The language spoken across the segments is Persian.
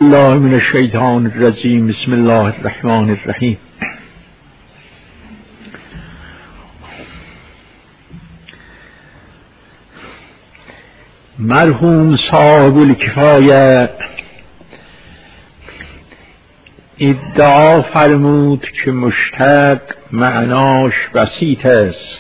الله من الشیطان الرجیم. بسم الله الرحمن الرحیم. مرحوم صاحب الکفایه ادعا فرمود که مشتق معناش بسیط است،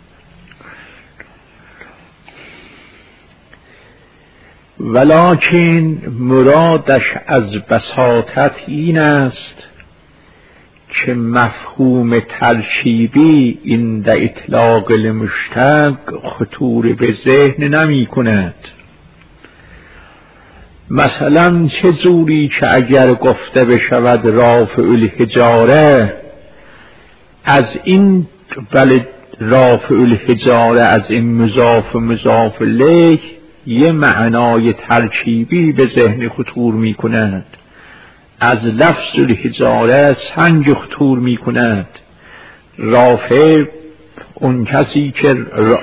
ولکن مرادش از بساطت این است که مفهوم ترکیبی عند اطلاق المشتق خطور به ذهن نمی کند. مثلا چه جوری که اگر گفته بشود رافع الحجاره، از این رافع الحجاره از این مضاف مضاف الیه یه معنای ترکیبی به ذهن خطور می کند. از لفظ الحجاره سنگ خطور می کند. رافع اون کسی که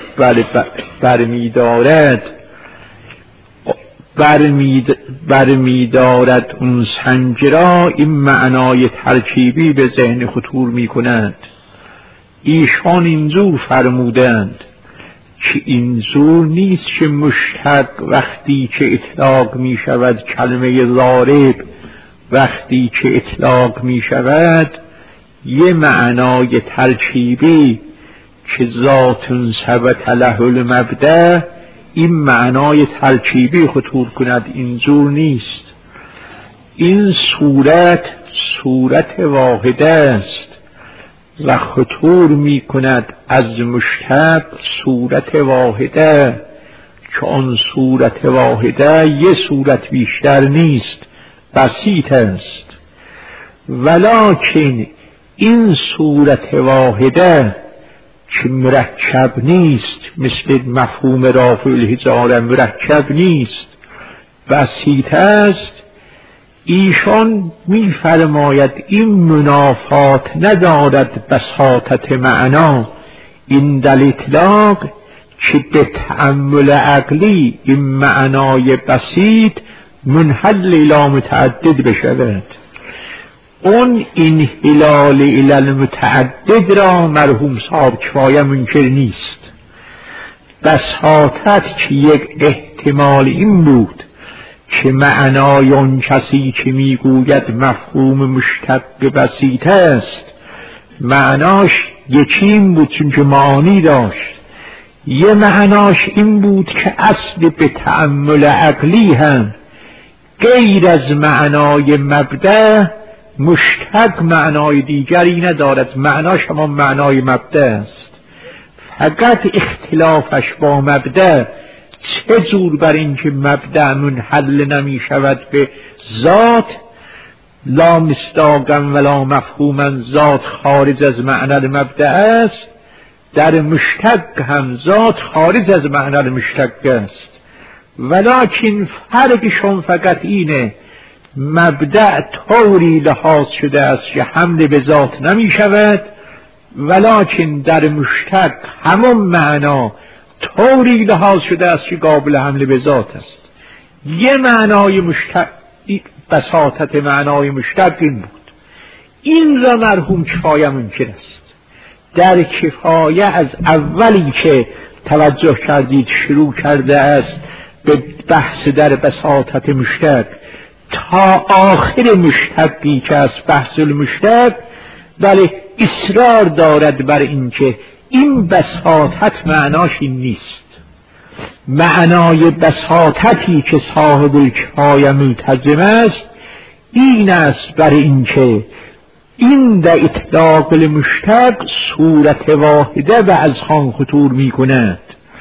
برمیدارد اون سنگ را، این معنای ترکیبی به ذهن خطور می کند. ایشان اینجور فرمودند که اینجور نیست که مشتق وقتی که اطلاق می شود، کلمه ضارب وقتی که اطلاق می شود یه معنای ترکیبی که ذات ثبت له المبدأ، این معنای ترکیبی خطور کند. اینجور نیست. این صورت واحده است و خطور می کند از مشتق صورت واحده، که آن صورت واحده یه صورت بیشتر نیست، بسیط است. ولکن این صورت واحده که مرکب نیست، مثل مفهوم رافع الحجاره مرکب نیست، بسیط است. ایشان می فرماید این منافات ندارد بساطت معنا این دل اطلاق، که به تأمل عقلی این معنای بسیط منحل الی متعدد بشود. اون این انحلال الی المتعدد را مرحوم صاحب کفایه منکر نیست. بساطت که یک احتمال این بود که معنای اون کسی که میگوید مفهوم مشتق بسیط است، معناش یکی این بود چون که معانی داشت. یه معناش این بود که اصل به تأمل عقلی هم غیر از معنای مبدأ مشتق معنای دیگری ندارد، معناش همان معنای مبدأ است. فقط اختلافش با مبدأ چه جور بر این که مبدأ منحل نمی شود به ذات، لا مصداقا ولا مفهوما، ذات خارج از معنی المبدأ است. در مشتق هم ذات خارج از معنی المشتق است، ولکن فرقشون فقط اینه مبدأ طوری لحاظ شده است که حمل به ذات نمی شود، ولکن در مشتق همون معنا طوری لحاظ شده است که قابل حمل به ذات است. یه معنای مشتق، بساطت معنای مشتق این بود. این را مرحوم کفایه منکر است. در کفایه از اولی که توجه کردید شروع کرده است به بحث در بساطت مشتق تا آخر مشتقی که از بحث المشتق، ولی اصرار دارد بر این که این بساطت معناش این نیست. معنای بساطتی که صاحب الکفایه ملتزم است این است بر این که این در اطلاق المشتق صورت واحده و از خان خطور می کند.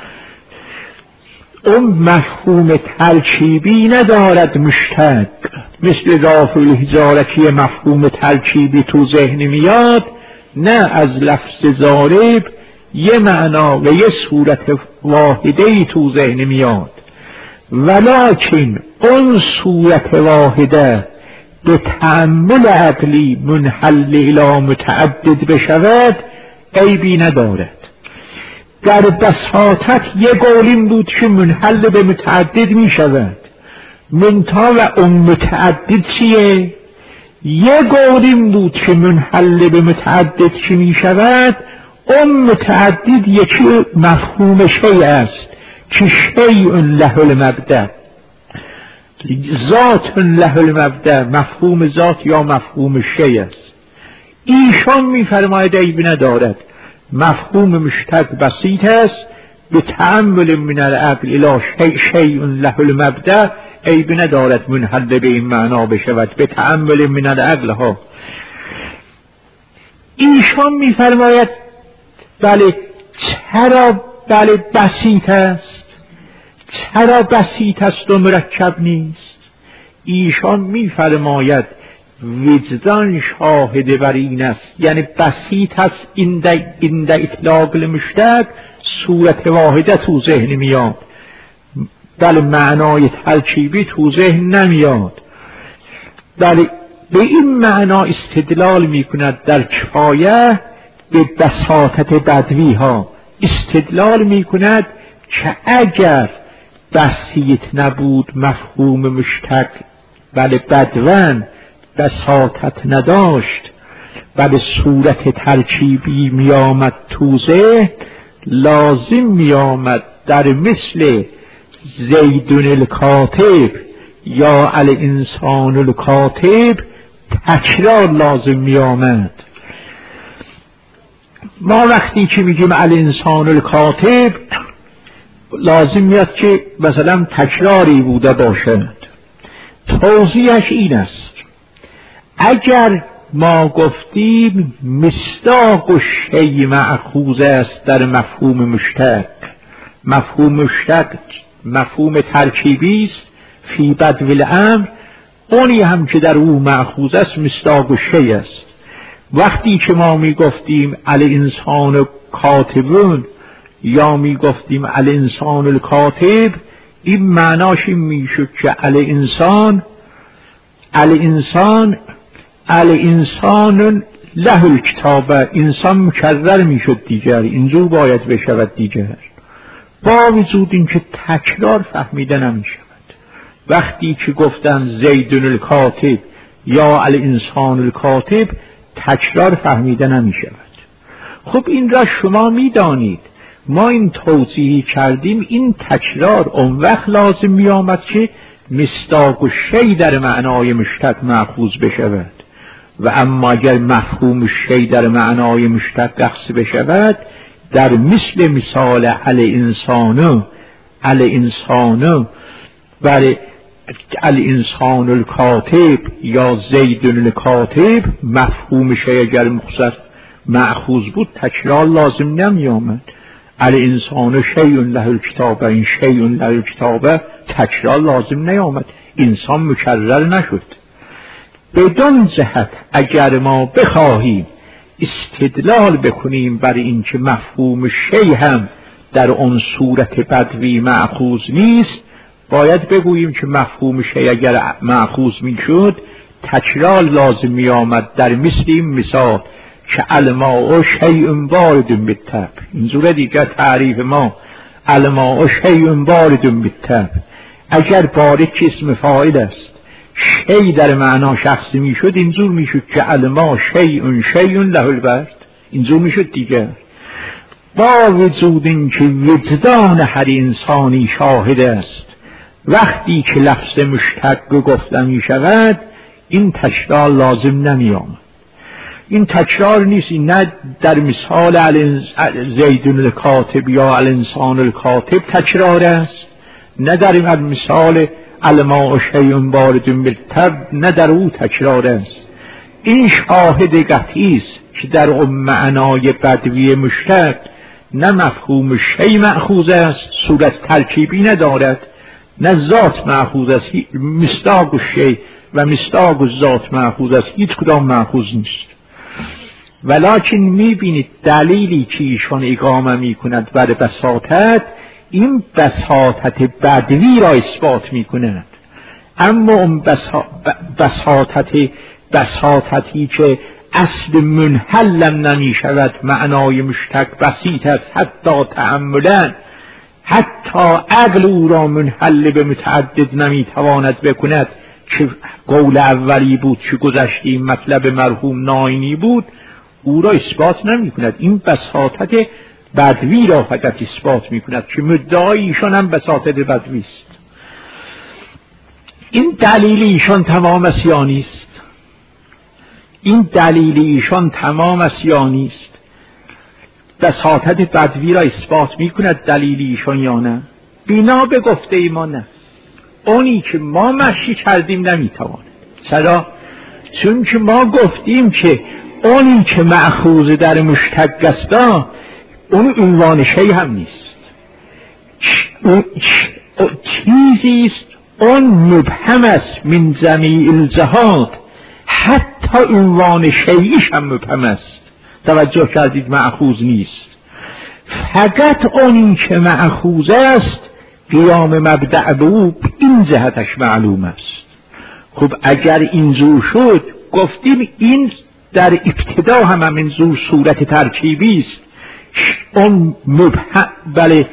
اون مفهوم ترکیبی ندارد مشتق، مثل رافع الحجاره که مفهوم ترکیبی تو ذهن میاد، نه، از لفظ ضارب یه معنا و یه صورت واحده تو ذهن میاد. ولکن اون صورت واحده به تأمل عقلی منحل الی متعدد بشود عیبی ندارد. در بساطت یه قول این بود که منحل به متعدد می شود، منتها و اون متعدد چیه؟ یه قول این بود که منحل به متعدد که می شود، اون متعدد یکی مفهوم شیء است که شیء له المبدأ، ذات له المبدأ، مفهوم ذات یا مفهوم شیء است. ایشان می فرماید عیب ندارد، مفهوم مشتق بسیط است، به تأمل من العقل الی شیء له المبدأ، عیب ندارد منحل به این معنا بشود، به تأمل من العقل ها. ایشان می فرماید بله چرا بله بسیط است، چرا بسیط است و مرکب نیست؟ ایشان می فرماید وجدان شاهد بر این است، یعنی بسیط است این در اطلاق المشتق صورت واحده تو ذهن میاد، بله معنای ترکیبی تو ذهن نمیاد. بله به این معنا استدلال میکند در کفایه به بساطت بدوی ها، استدلال میکند که اگر بسیط نبود مفهوم مشتق، بله بدون بساطت نداشت، بله صورت ترکیبی میامد تو ذهن، لازم میامد در مثل زیدون الکاتب یا الانسان الکاتب تکرار لازم میامد. ما وقتی که میگیم الانسان الکاتب لازم میاد که مثلا تکراری بوده باشد. توضیحش این است اگر ما گفتیم مصداق شیء مأخوذ است در مفهوم مشتق، مفهوم مشتق مفهوم ترکیبی است فی بدو الامر، اونی هم که در او مأخوذ است مصداق شیء است. وقتی که ما می گفتیم الانسان کاتبون یا می گفتیم الانسان الکاتب، این معناش این می شد که الانسان له الکتاب، انسان مکرر می شد دیگر، اینجور باید بشود دیگر، با وجود این که تکرار فهمیده نمی شود. وقتی که گفتن زیدون الکاتب یا الانسان الکاتب تکرار فهمیده نمی شود. خب این را شما می دانید، ما این توضیحی کردیم، این تکرار اون وقت لازم می آمد که مصداق شیء در معنای مشتق مأخوذ بشود، و اما اگر مفهوم شیء در معنای مشتق اخذ بشود، در مثال الانسان بر الانسان الکاتب یا زیدون الکاتب، مفهوم شیء اگر مأخوذ بود تکرار لازم نمی آمد. الانسان شیء له الکتاب، این شیء له الکتاب تکرار لازم نیامد، انسان مکرر نشد. بدون جهت اگر ما بخواهیم استدلال بکنیم بر این که مفهوم شیء هم در اون صورت بدوی مأخوذ نیست، باید بگوییم که مفهوم شیء اگر مأخوذ میشد تکرار لازم می آمد، در مثل این مثال که الماء شیء بارد بالطبع. اینجوره دیگر تعریف ما الماء شیء بارد بالطبع، اگر بارد که اسم فاعل است، شیء در معنا شخصی میشد، اینجور میشد که الماء شیء له البرد، اینجور میشد دیگر. با وجود این که وجدان هر انسانی شاهد است، وقتی که لفظ مشتق گفته می شود این تکرار لازم نمی آمد. این تکرار نیست، نه در مثال زیدون الکاتب یا الانسان الکاتب تکرار است، نه در مثال الماء شیء بارد بالطبع، نه در او تکرار است. این شاهد قطعی است که در اون معنای بدوی مشتق نه مفهوم شیء مأخوذ است، صورت ترکیبی ندارد، نه ذات مأخوذ است، مصداق شیء و مصداق ذات مأخوذ است، هیچ کدام مأخوذ نیست. ولکن میبینید دلیلی که ایشان اقامه میکند بر بساطت، این بساطت بدوی را اثبات میکند، اما اون بساطتی که اصل منحلم نمی شود، معنای مشتق بسیط است حتی تأملا، حتی عقل او را منحل به متعدد نمیتواند بکند که قول اولی بود که گذشتیم مطلب مرحوم ناینی بود، او را اثبات نمی کند. این بساطت بدوی را فقط اثبات می کند که مدعای ایشان هم بساطت بدوی است. این دلیل ایشان تمام اسیانی است. این دلیل ایشان تمام اسیانی است. بساطت بدوی را اثبات می کند دلیل ایشان یا نه؟ بینا به گفته ای ما نه. اونی که ما مشی کردیم نمیتواند. چرا؟ چون که ما گفتیم که اونی که مأخوذ در مشتق است اون عنوان شیء هم نیست، چیزی است اون مبهم است من جمیع الجهات، حتی عنوان شیعیش هم مبهم است. توجه کردید؟ مأخوذ نیست. فقط اونی که مأخوذ است قیام مبدأ به او این جهتش معلوم است. خب اگر اینجور شد گفتیم این در ابتدا هم همینجور صورت ترکیبی است. اون مبهم، بله،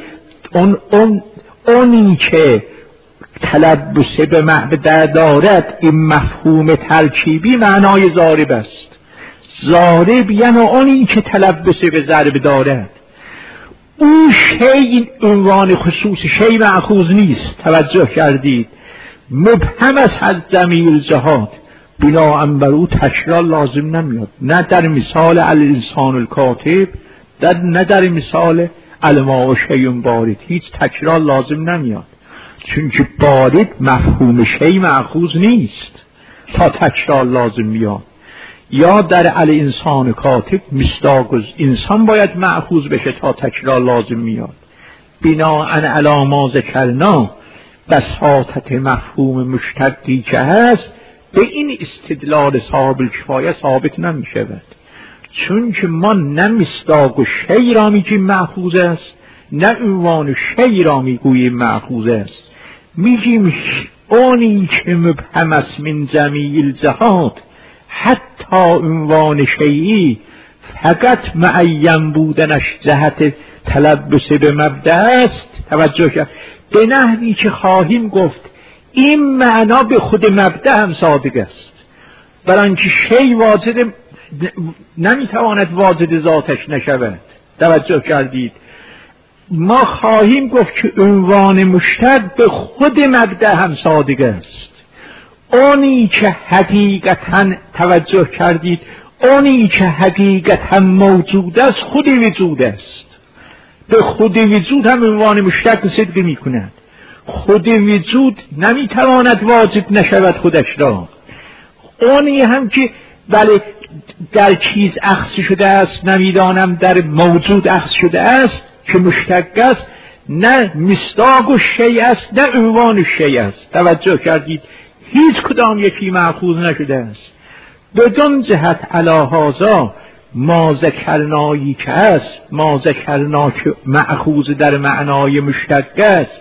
اونی که تلبس به مبدأ دارد این مفهوم ترکیبی معنای ضارب است. ضارب یعنی اونی که تلبس به ضرب دارد. اون شیء عنوان خصوص شیء مأخوذ نیست. توجه کردید؟ مبهم است از جمیع الجهات، بنابراین بر او تکرار لازم نمیاد، نه در مثال الانسان الکاتب، نه در مثال الماء شیء بارد. هیچ تکرار لازم نمیاد، چون که بارد مفهوم شیء مأخوذ نیست تا تکرار لازم میاد. یا در الانسان کاتب مصداق انسان باید مأخوذ بشه تا تکرار لازم میاد. بناءً علی ما ذکرنا، بساطت مفهوم مشتقی که هست به این استدلال صاحب الکفایه ثابت نمی شود، چون که ما نه مصداق شیء را میگیم مأخوذ است، نه عنوان شیء را میگوییم مأخوذ است. میگیم اونی که مبهم است من جمیع الجهات، حتی عنوان شیعی فقط معین بودنش جهت تلبس به مبدأ است. توجه کرد؟ به نحوی که خواهیم گفت این معنا به خود مبدأ هم صادق است، برای اینکه شیء واجد نمیتواند واجد ذاتش نشود. توجه کردید؟ ما خواهیم گفت که عنوان مشتق به خود مبدأ هم صادق است. اونی که حقیقتاً، توجه کردید، اونی که حقیقتاً موجود است خود وجود است. به خود وجود هم عنوان مشتق صدق می کند. خود وجود نمیتواند واجد نشود خودش را. اونی هم که بله در چیز اخذ شده است، نمیدانم در موجود اخذ شده است که مشتق است، نه مصداق شیء است نه عنوان شیء است. توجه کردید؟ هیچ کدام یکی مأخوذ نشده است. بدون جهت علی هذا ما ذکرنایی که است، ما ذکرنا که مأخوذ در معنای مشتق است،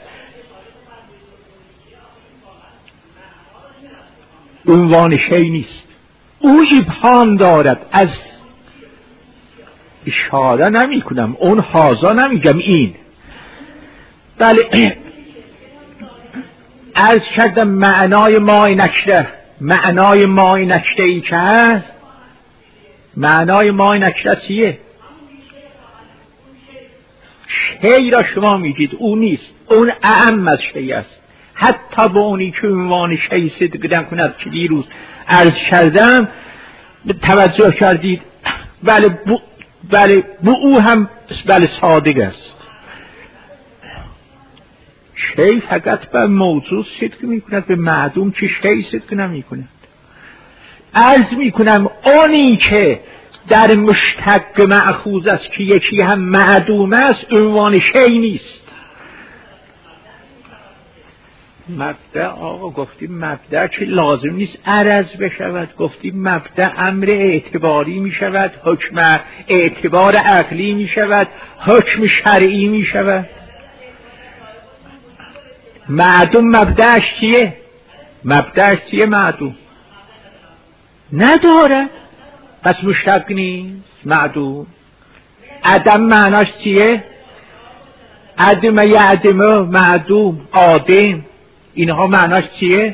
عنوان شیء نیست. او ابهام دارد. از اشاره نمی کنم، اون هازا نمیگم، این بله عرض کردم معنای مای نکره، معنای مای نکره ای که هست، معنای مای نکره چیه؟ شیء را شما میگید، اون نیست، اون اعم از شیء است. حتی به اونی که عنوان شیء صدق کند که دیروز عرض کردم، توجه کردید؟ بله به او هم بله صادق است. شیء فقط به موجود صدق می کند، به معدوم که شیء صدق نمی کند. عرض می کنم اونی که در مشتق مأخوذ است که یکی هم معدوم است عنوان شیء نیست. مبدأ، آقا گفتیم مبدأ که لازم نیست عرض بشود، گفتیم مبدأ امر اعتباری می شود، حکم اعتبار عقلی می شود، حکم شرعی می شود. معدوم مبدأش چیه؟ مبدأش چیه معدوم؟ نداره، پس مشتق نیست. معدوم عدم معناش چیه؟ عدم یعدم، معدوم، آدم، اینها معناش چیه؟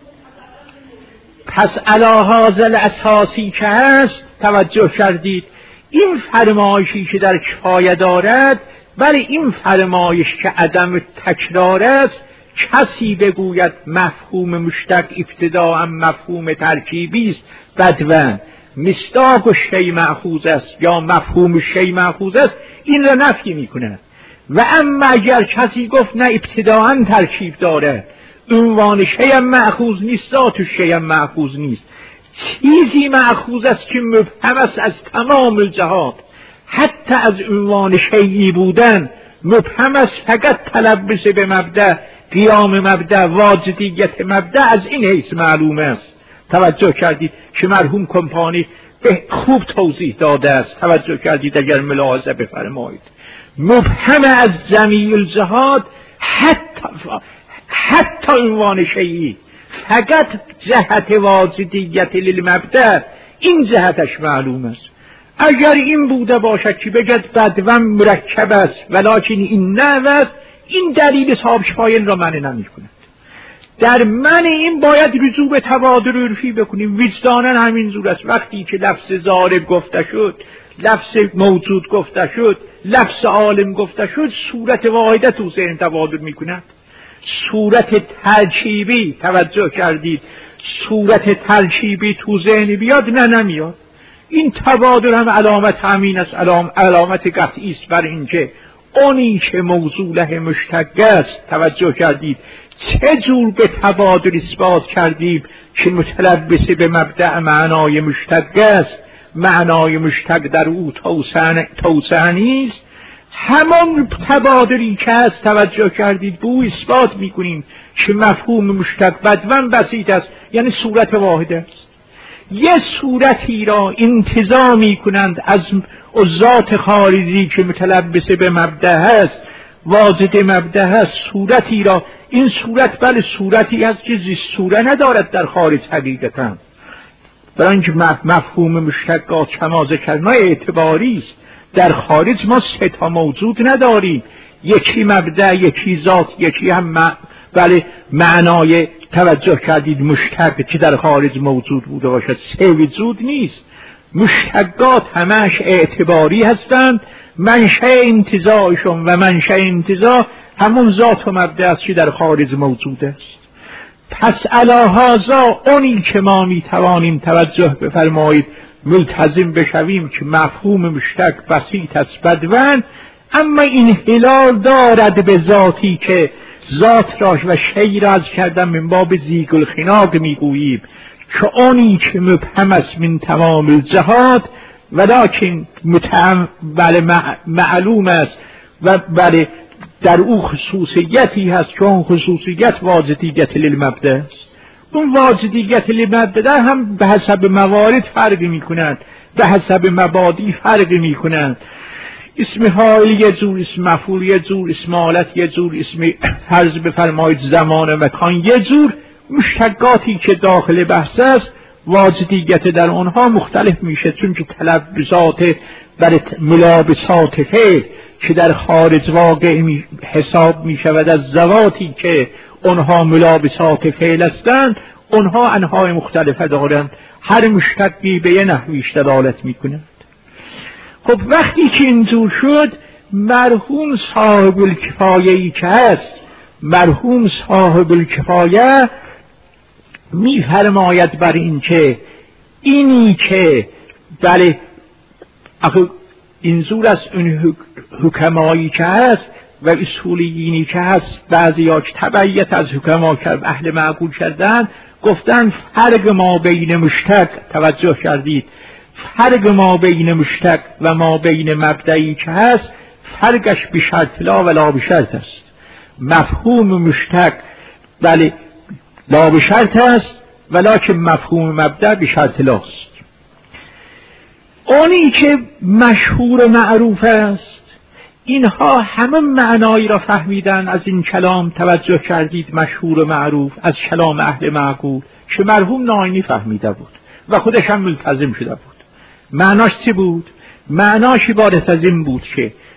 پس علی هذا الاساسی که هست، توجه کردید این فرمایشی که در کفایه دارد، ولی این فرمایش که عدم تکرار است، کسی بگوید مفهوم مشتق ابتداء مفهوم ترکیبی است بدون مصداق و شی مأخوذ است یا مفهوم شی مأخوذ است، این را نفی میکنه. و اما اگر کسی گفت نه ابتداء ترکیب داره، عنوان شی هم مأخوذ نیست، ذات شی هم مأخوذ نیست، چیزی مأخوذ است که مبهم است از تمام الجهات، حتی از عنوان شیعی بودن مبهم است، فقط تلبس به مبدأ، قیام مبدأ، واجدیت مبدأ از این حیث معلوم است. توجه کردید که مرحوم کمپانی به خوب توضیح داده است. توجه کردید اگر ملاحظه بفرمایید، مبهم از جمیع الجهات، حتی عنوان شیعی، فقط جهت واجدیت للمبدأ، این جهتش معلوم است. اگر این بوده باشد که بگد بدون مرکب است ولکن این نه است، این دلیل صاحب کفایه را معنی نمی کند. در من این باید رجوع به تبادر عرفی بکنیم. وجداناً همین جور است. وقتی که لفظ ضارب گفته شد، لفظ موجود گفته شد، لفظ عالم گفته شد، صورت واحده تو ذهن تبادر می کند. صورت ترکیبی، توجه کردید، صورت ترکیبی تو ذهن بیاد نه نمیاد. این تبادر هم علامت همین است، علامت قطعی است بر اینکه اونی که موضوع له مشتق است. توجه کردید چه جور به تبادر اثبات کردیم که متلبس به مبدأ معنای مشتق است، معنای مشتق در او توسعنی است. همان تبادری که هست، توجه کردید، به او اثبات میکنیم که مفهوم مشتق بدون بسیط است، یعنی صورت واحده است. یه صورتی را انتزاع میکنند از ذات خارجی که متلبس به مبدأ هست، واجد مبدأ هست، صورتی را، این صورت بله صورتی هست که زیست صوره ندارد در خارج حقیقتا، برای اینکه مفهوم مشتقات کما ذکرنا اعتباری است. در خارج ما سه تا موجود نداریم، یکی مبدأ، یکی ذات، یکی هم بله معنای، توجه کردید، مشتق که در خارج موجود بوده باشد. سه وجود نیست. مشتقات همش اعتباری هستند. منشأ انتزاعشون و منشأ انتزاع همون ذات و مبدأ است که در خارج موجود است. پس علی هذا اونی که ما میتوانیم، توجه بفرمایید، ملتزم بشویم که مفهوم مشتق بسیط است بدون، اما این هلال دارد به ذاتی که ذات را و شی را از کردن من باب زیگ الخناق میگوییم که اونی که مبهم است من تمام الجهات ولکن معلوم است و بله در او خصوصیتی هست که اون خصوصیت واجدیت للمبدأ است. اون واجدیت للمبدأ هم به حسب موارد فرق می کنند، به حسب مبادی فرق می کنند. اسم حال یه جور، اسم مفعول یه جور، اسم حالت یه جور، اسم فرض بفرمایید زمان و مکان یه جور. مشتقاتی که داخل بحث است واجدیت در اونها مختلف میشه، چون که تلبسات بر ملابسات فعل که در خارج واقع حساب میشود از ذواتی که اونها ملابسات فعل هستند، اونها انواع مختلفه دارند، هر مشتقی به یه نحویش دلالت میکنند. خب وقتی که اینجور شد، مرحوم صاحب الکفایه‌ای که هست، مرحوم صاحب الکفایه میفرماید بر این که اینی که بله اینجور از اون حکمایی که هست و اصولیینی که هست، بعضی ها که تبعیت از حکما کرد اهل معقول کردن، گفتن فرق ما بین مشتق، توجه کردید، فرق ما بین مشتق و ما بین مبدئی که هست فرقش به شرط لا و لا به شرط است. مفهوم مشتق بله لا به شرط است ولکن مفهوم مبدأ به شرط لاست. اونی که مشهور معروف است، اینها همه معنایی را فهمیدن از این کلام، توجه کردید، مشهور معروف از کلام اهل معقول که مرحوم ناینی فهمیده بود و خودش هم ملتزم شده بود. معناش چی بود؟ معناش عبارت از این بود که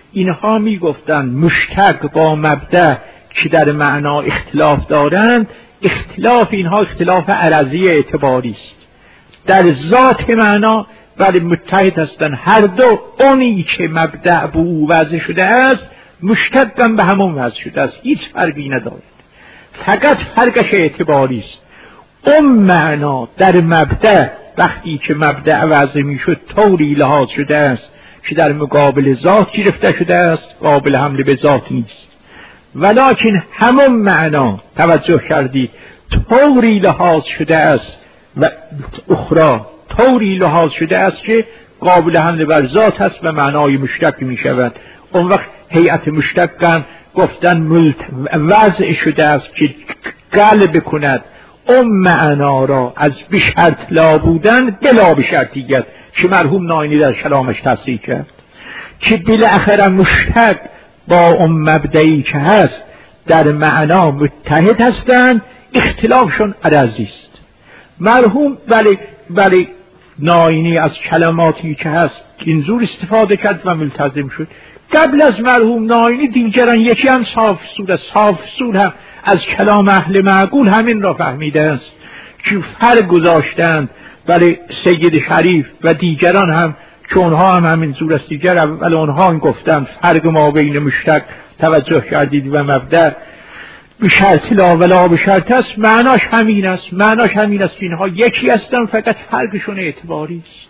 اینها میگفتن مشتق با مبدأ که در معنا اختلاف دارند، اختلاف اینها اختلاف عرضی اعتباری است. در ذات معنا ولی متحد هستند. هر دو اونی که مبدأ به او وضع شده است مشتقاً به همون وضع شده است، هیچ فرقی ندارد، فقط فرقش اعتباری است. اون معنا در مبدأ وقتی که مبدأ وضع میشد طوری لحاظ شده است که در مقابل ذات گرفته شده است، قابل حمل به ذات نیست. ولکن همون معنا توجه کردید طوری لحاظ شده است و اخرى طوری لحاظ شده است که قابل حمل بر ذات است و معنای مشتق می شود. اون وقت هیئت مشتقاً گفتن وضع شده است که قلب کند اون معنا را از بشرط لا بودن بلا بشرطیت که مرحوم ناینی در کلامش تصریح کرد که بالاخره مشتق با اون مبدئی که هست در معنا متحد هستند، اختلافشون عرضی است. مرحوم ولی ناینی از کلماتی که هست اینجور استفاده کرد و ملتزم شد. قبل از مرحوم ناینی دیگران یکی هم صاف صور هم از کلام اهل معقول همین را فهمیده است که فرق گذاشتند. ولی سید شریف و دیگران هم که اونها هم همین زور است، دیگر اول اونها هم گفتند فرق ما بین مشتق توجه کردید و مبدأ بشرط لا ولا بشرط است، معناش همین است که اینها یکی هستند، فقط فرقشون اعتباری است.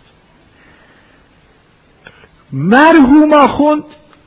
مرحوم آخوند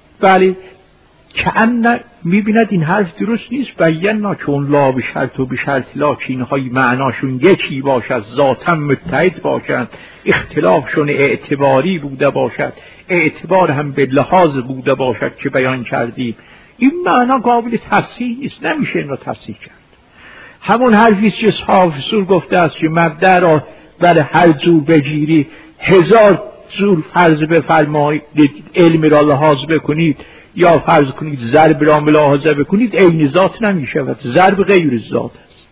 که میبیند این حرف درست نیست، بینا چون لا بشرط و بشرط لا که اینهای معناشون یکی باشد، ذاتاً متحد باشند، اختلافشون اعتباری بوده باشد، اعتبار هم به لحاظ بوده باشد که بیان کردیم، این معنا قابل تصحیح نیست، نمیشه این را تصحیح کرد. همون حرفیست که صاف اصول گفته است که مبدأ را برای هر جور بگیری 1000 جور فرض بفرمایید، علم را لحاظ بکنید یا فرض کنید ضرب را ملاحظه بکنید، عین ذات نمیشود، ضرب غیر ذات است.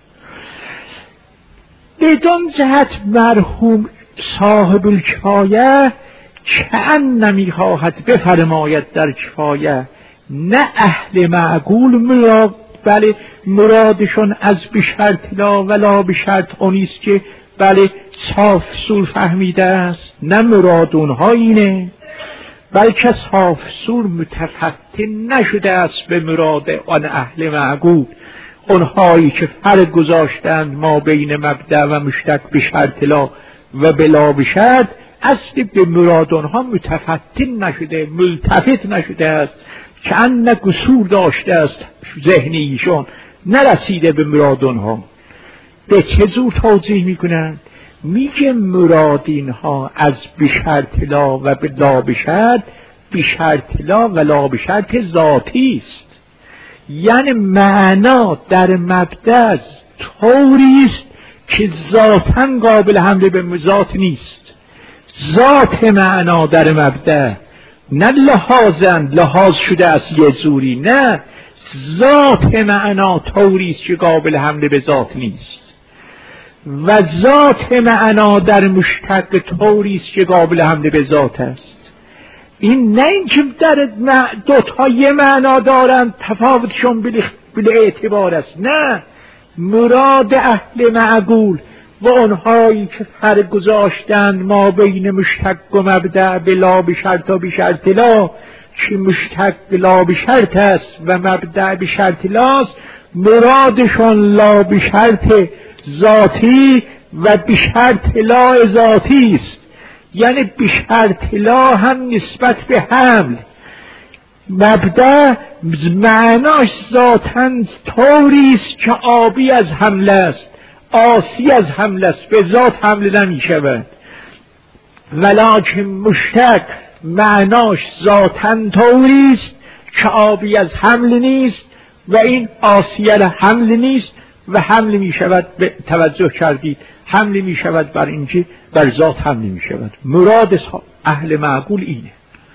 بدان جهت مرحوم صاحب الکفایه چند نمیخواهد بفرماید در کفایه نه اهل معقول مراد، بله مرادشون از بشرط لا ولا بشرط اونیست که بله صاف سور فهمیده است، نه مراد اونها اینه، بلکه صاف سور متفتن نشده است به مراد آن اهل معقول، اونهایی که فرق گذاشتند ما بین مبدأ و مشتق بشرط لا و بلا بشرط، اصلی به مراد اونها متفتن نشده، ملتفت نشده است، که ان قصور داشته است ذهنی ایشان، نرسیده به مراد اونها. به چه جور توضیح میکنند؟ میگه مراد اینها از بشرط لا و لا بشرط، بشرط لا و لا بشرط ذاتی است، یعنی معنا در مبدأ طوری است که ذاتاً قابل حمل به ذات نیست. ذات معنا در مبدأ نه لحاظ شده است یه جوری، نه، ذات معنا طوری است که قابل حمل به ذات نیست و ذات معنا در مشتق طوری است که قابل حمل به ذات است. این نه اینکه در دوتا یه معنا دارند تفاوتشون بل اعتبار است، نه، مراد اهل معقول و اونهایی که فرق گذاشتند ما بین مشتق و مبدأ بلا بشرط و بشرط لا که مشتق لا بشرط است و مبدأ بشرط لاست، مرادشون لا بشرط ذاتی و بشرط لا ذاتی است، یعنی بشرط لا هم نسبت به حمل. مبدأ معناش ذاتاً طوری است که آبی از حمل است، آسی از حمل است، به ذات حمل نمی شود، ولکن مشتق معناش ذاتاً طوری است که آبی از حمل نیست و این آسی از حمل نیست و حمل می شود، به توجه کردید، حمل می شود بر اینکه بر ذات حمل می شود. مراد اهل معقول اینه،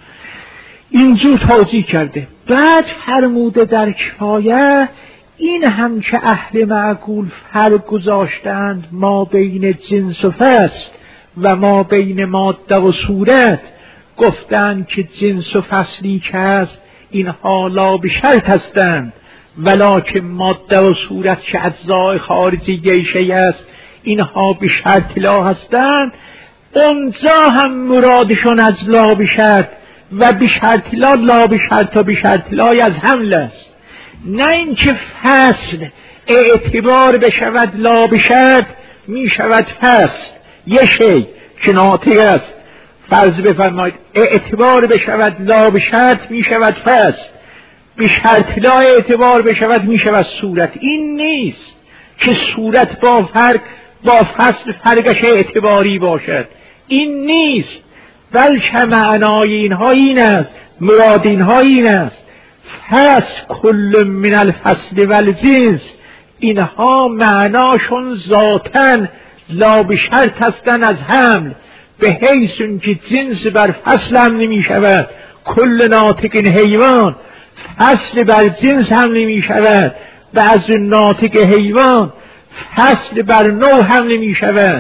اینجور توضیح کرده. بعد فرموده در کفایه این هم که اهل معقول فرق گذاشتند ما بین جنس و فصل و ما بین ماده و صورت، گفتند که جنس و فصلی که هست اینها لا به شرط هستند، ولکن ماده و صورت که اجزای خارجی شیء است اینها به شرط لا هستند. اونجا هم مرادشون از لا به شرط و به شرط لا به شرط و به شرط لای از حمل است، نه اینکه فصل اعتبار بشود لا به شرط می شود فصل. یه شی که ناطق است فرض بفرمایید اعتبار بشود لا به شرط می شود فصل، به شرط لا اعتبار بشود می شود صورت. این نیست که صورت با فصل فرقش اعتباری باشد، این نیست، بلکه معنای اینها این است، مراد اینها این است فصل کل من الفصل والجنس، اینها معناشون ذاتن لا به شرط هستن از حمل، به حیث که جنس بر فصل هم نمی شود، کل ناطق حیوان فصل بر جنس هم نمی شود، بعض ناطق حیوان فصل بر نوع هم نمی شود،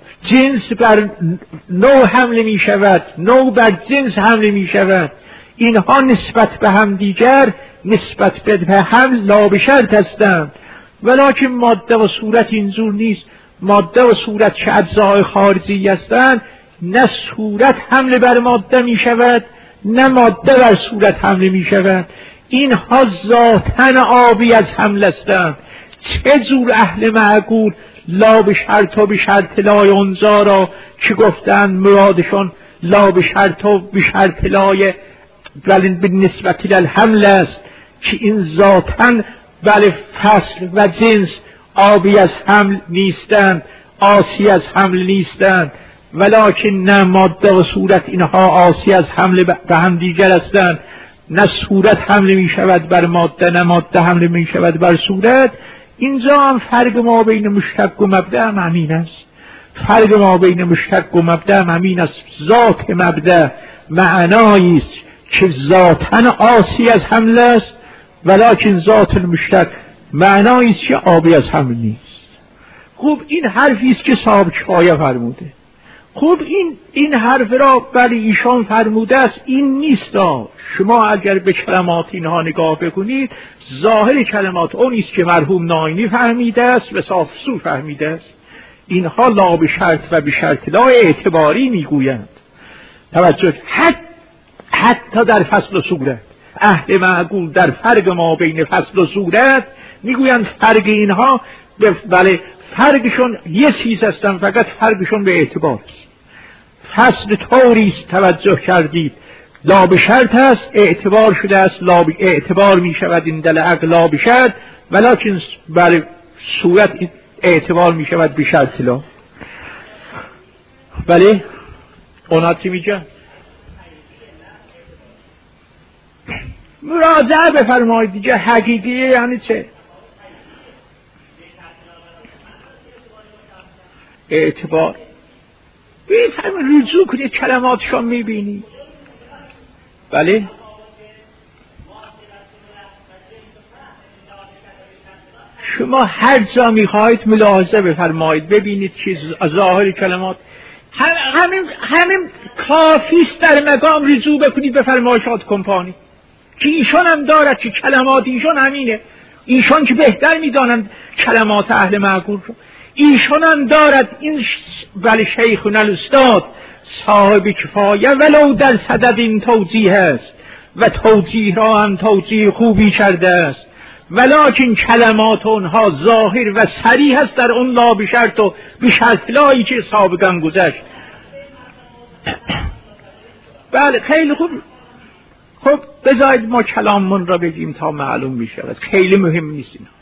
جنس بر نوع هم نمی شود، نوع بر جنس هم نمی شود. اینها نسبت به هم دیگر نسبت به هم لا به شرط هستند، ولکن ماده و صورت اینجور نیست. ماده و صورت که اجزای خارجی هستند، نه صورت حمله بر ماده می شود نه ماده بر صورت حمله می شود، اینها ذاتن آبی از حمل هستند. چه جور اهل معقول لا به شرط و به شرط لای اونجا را که گفتند مرادشون لا به شرط و به شرط لای ولی به نسبت الحمل است، که این ذاتن بله فصل و جنس آبی از حمل نیستند، آسی از حمل نیستند، ولکن نه ماده و صورت اینها آسی از حمل به هم دیگر هستند، نه صورت حمل می شود بر ماده نه ماده حمل می شود بر صورت. اینجا هم فرق ما بین مشتق و مبدأ هم همین است، فرق ما بین مشتق و مبدأ هم همین است. ذات مبدأ معنایی است که ذاتن آسی از حمل است، ولکن ذات مشتق معنایی است که آبی از حمل نیست. خوب این حرفی است که صاحب کفایه فرموده. خوب این حرف را برای ایشان فرموده است، این نیست. شما اگر به کلمات اینها نگاه بکنید، ظاهر کلمات اون است که مرحوم ناینی فهمیده است و صافسور فهمیده است. اینها لا به شرط و به شرط لا اعتباری میگویند. توجه، حتی در فصل و صورت اهل معقول در فرق ما بین فصل و صورت میگویند فرق اینها بله فرقشون یه چیز هستن، فقط فرقشون به اعتبار است. فصل طوریست توجه کردید لا به شرط است، اعتبار شده است، اعتبار می شود این دل عقل لا به شرط، ولکن بله صورت اعتبار می شود به شرط لا. بله اونا چی میگن؟ مراجعه بفرمایید دیگه. حقیقیه یعنی چه؟ اعتبار. بفرمایید رجوع کنید کلماتشون میبینید. بله شما هر جا میخواهید ملاحظه بفرمایید ببینید که ظاهر کلمات همین کافیست در مقام رجوع بکنید به فرمایشات کمپانی که ایشان هم دارد که کلمات ایشان همینه. ایشان که بهتر میدانند کلمات اهل معقول رو، ایشان هم دارد. این بله شیخون الاستاد صاحب کفایه ولو در صدد این توجیه است و توجیه را هم توجیه خوبی کرده است، ولکن کلمات اونها ظاهر و صریح است در اون لا به شرط و به شرط لایی که سابقا گذشت. بله خیلی خوب. خب بذارید ما کلاممون را بگیم تا معلوم میشه، خیلی مهم نیست اینا.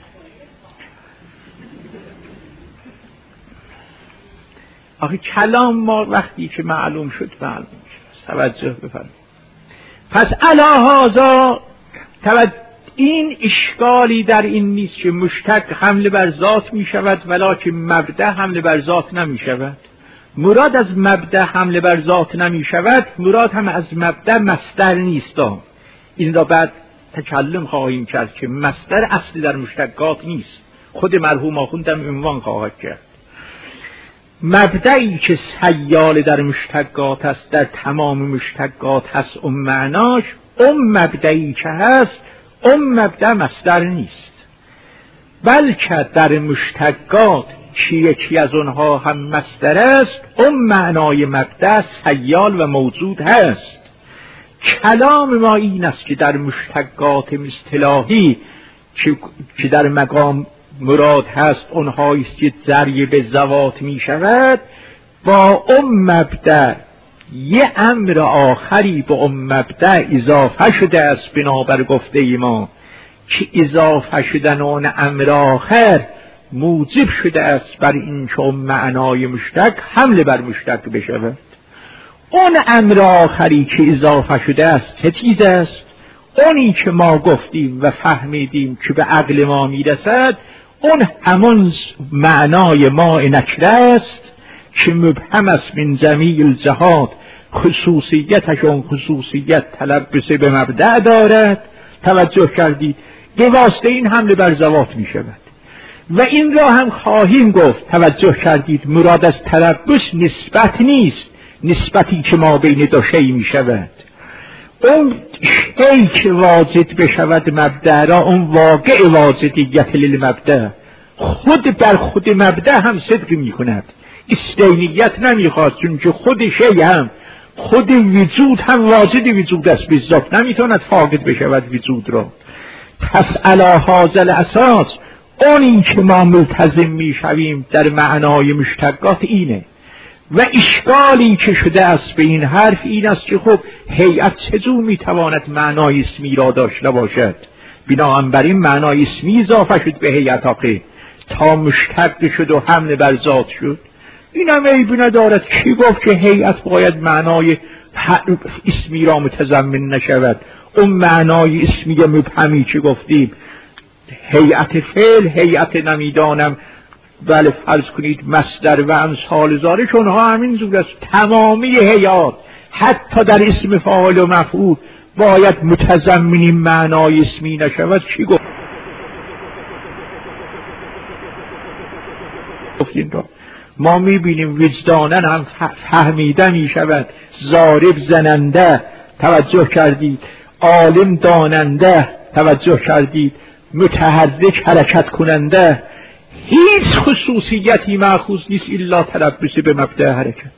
آخه کلام ما وقتی که معلوم شد معلوم شد. توجه بفرمایید. پس الهازا این اشکالی در این نیست که مشتق حمله بر ذات می شود ولکن مبدأ حمله بر ذات نمی شود. مراد از مبدأ حمله بر ذات نمی شود، مراد هم از مبدأ مصدر نیست. این را بعد تکلم خواهیم کرد که مصدر اصلی در مشتقات نیست. خود مرحوم آخوند هم عنوان خواهد کرد. مبدعی که سیال در مشتقات است، در تمام مشتقات هست، اون معناش اون مبدعی که هست، اون مبدع مصدر نیست، بلکه در مشتقات که یکی از اونها هم مصدر است، اون معنای مبدع سیال و موجود هست. کلام ما این است که در مشتقات اصطلاحی که در مقام مراد هست اونهاییست که ذریعه به ذوات می شود، با اون مبدع یه امر آخری به اون مبدع اضافه شده است. بنابر گفته ما که اضافه شدن اون امر آخر موجب شده است بر این که اون معنای مشتق حمله بر مشتق بشود. اون امر آخری که اضافه شده است چه چیز است؟ اونی که ما گفتیم و فهمیدیم که به عقل ما میرسد، اون همون معنای ما نکره است که مبهم است من جمیع الجهات، خصوصیتش اون خصوصیت تلبس به مبدع دارد. توجه کردید؟ به واسطه این حمله بر ذوات می شود و این را هم خواهیم گفت. توجه کردید؟ مراد از تلبس نسبت نیست، نسبتی که ما بین دو شی می شود. اون شی که واجد بشود مبدع را، اون واقع واجدیت للمبدع خود در خود مبدع هم صدق می کند، استینیت نمی خواست، چون که خود شی هم خود وجود هم واجد وجود است، بذات نمیتواند فاقد بشود وجود را. پس علی هذا الاساس اون این که ما ملتزم می شویم در معنای مشتقات اینه. و اشکالی که شده است به این حرف این است که خب هیئت چجور میتواند معنای اسمی را داشته باشد؟ بنابراین معنای اسمی اضافه شد به هیئت آقه تا مشتق شد و حمل بر ذات شد. این هم عیبی ندارد. کی گفت که هیئت باید معنای اسمی را متضمن نشود؟ اون معنای اسمی مبهمی که گفتیم، هیئت فعل، هیئت نمیدانم، بله فرض کنید مصدر و امثال ذالک، اونها همین جور است. تمامی هیئات حتی در اسم فاعل و مفعول باید متضمن معنای اسمی نشود. چی گفت این را ما میبینیم وجدانن هم فهمیده میشود. ضارب زننده، توجه کردید؟ عالم داننده، توجه کردید؟ متحرک حرکت کننده. هیچ خصوصیتی مأخوذ نیست الا تلبس به مبدع حرکت.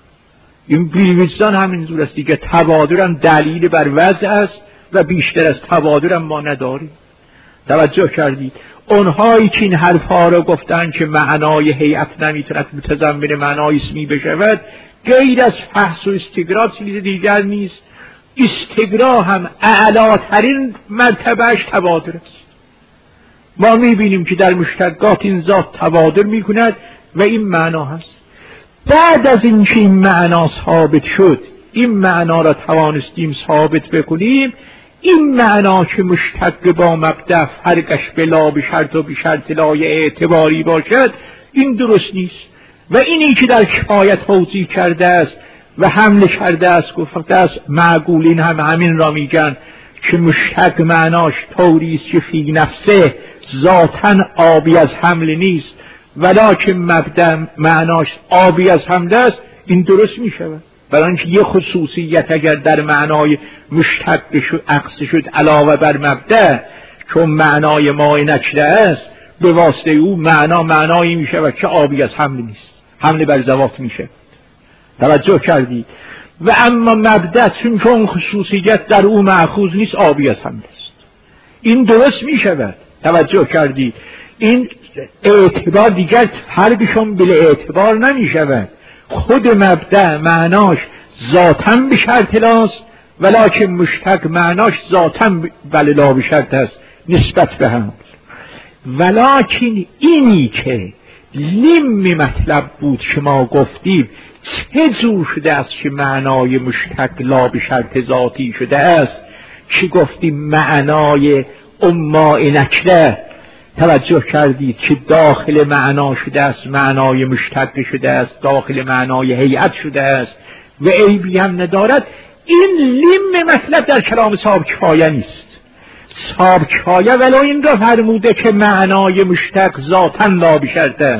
این بی‌وجدان همین جور است دیگه. تبادر هم دلیل بر وضع است و بیشتر از تبادر هم ما نداریم. توجه کردید؟ اونهایی که این حرفها را گفتن که معنای هیئت نمیتواند متضمن معنای اسمی بشود، غیر از فحص و استقرا چیز دیگر نیست. استقرا هم اعلاترین مرتبهش تبادر است. ما میبینیم که در مشتقات این ذات تبادر میکند و این معنا هست. بعد از اینکه این معنا ثابت شد، این معنا را توانستیم ثابت بکنیم، این معنا که مشتق با مبدع فرقش بلا بشرط و بشرط لای اعتباری باشد، این درست نیست. و اینی که در کفایت توضیح کرده است و حمله کرده است، گفته است معقولین هم همین را میگن که مشتق معناش طوری است که فی نفسه ذاتن آبی از حمل نیست، ولکن مبدع معناش آبی از حمل است. این درست می شود. برای اینکه یه خصوصیت اگر در معنای مشتق شد عکس شد علاوه بر مبدع، چون معنای ما نکره است، به واسطه او معنایی می شود که آبی از حمل نیست، حمل بر ذوات می شود. توجه کردید؟ و اما مبدع چون اون خصوصیت در او مأخوذ نیست، آبی از حمل است. این درست می شود. توجه کردید؟ این اعتبار دیگر فرقشون بلا اعتبار نمی شود. خود مبدع معناش ذاتاً به شرط لاست، ولکن مشتق معناش ذاتاً بلا لا به شرط است نسبت به هم. ولکن اینی که نیم مطلب بود که ما گفتیم چه جور شده است که معنای مشتق لا به شرط ذاتی شده است، که گفتیم معنای اماء نکره، توجه کردید که داخل معنا شده است، معنای مشتق شده است، داخل معنای هیئت شده است و عیبی هم ندارد. این لم مطلب در کلام صاحب کفایه نیست. صاحب کفایه ولو این را فرموده که معنای مشتق ذاتاً لا به شرط است،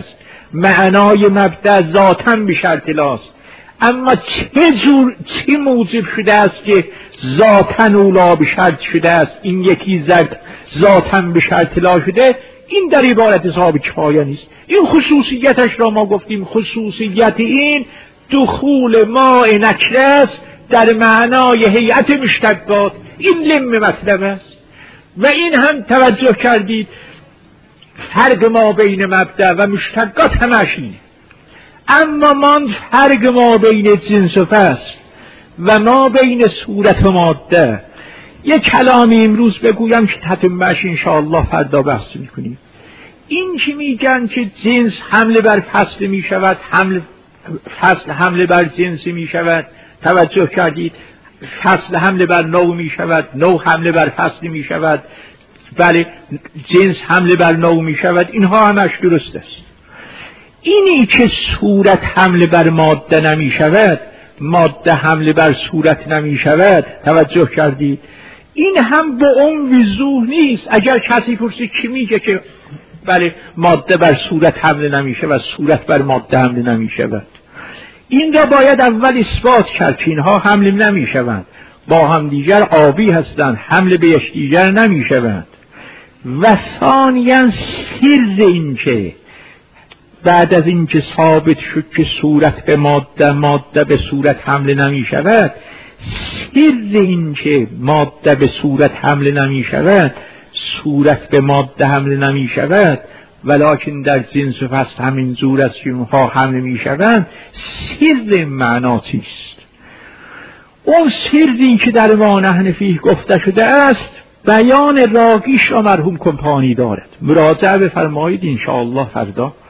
معنای مبدأ ذاتاً به شرط لاست، اما چه موجب شده است که ذاتاً اولا به شرط شده است، این یکی ذاتاً به شرط لا شده، این در عبارت صاحب کفایه نیست. این خصوصیتش را ما گفتیم، خصوصیت این دخول ماء نکره است در معنای هیئت مشتقات، این لم مطلب است. و این هم توجه کردید فرق ما بین مبدأ و مشتقات همش اینه. اما من فرق ما بین جنس و فصل و ما بین صورت و ماده یک کلامی امروز بگویم که تتمه‌اش انشاءالله فردا بحث میکنیم. این که میگن که جنس حمله بر فصل میشود، فصل حمله بر جنس میشود، توجه کردید، فصل حمله بر نوع میشود، نوع حمله بر فصل میشود، بله جنس حمله بر نوع میشود، اینها همش درست است. اینی که صورت حمله بر ماده نمیشود، ماده حمله بر صورت نمیشود، توجه کردید، این هم به اون وضوح نیست. اگر کسی پرسه کی میگه که بله ماده بر صورت حمله نمیشه و صورت بر ماده حمله نمیشود، این را باید اول اثبات کرد که اینها حمله نمیشوند، با هم دیگر آبی هستند، حمله به یکدیگر نمیشوند. و ثانیاً سر این که بعد از اینکه ثابت شد که صورت به ماده، ماده به صورت حمله نمیشود، سر این که ماده به صورت حمله نمیشود، صورت به ماده حمله نمیشود، ولکن در جنس و فصل همین زور است که اونها حمله میشوند، سر معنا چیست؟ اون سری که در ما نحن فیه گفته شده است، بیان راگیش را مرحوم کمپانی دارد، مراجعه بفرمایید انشاءالله فردا.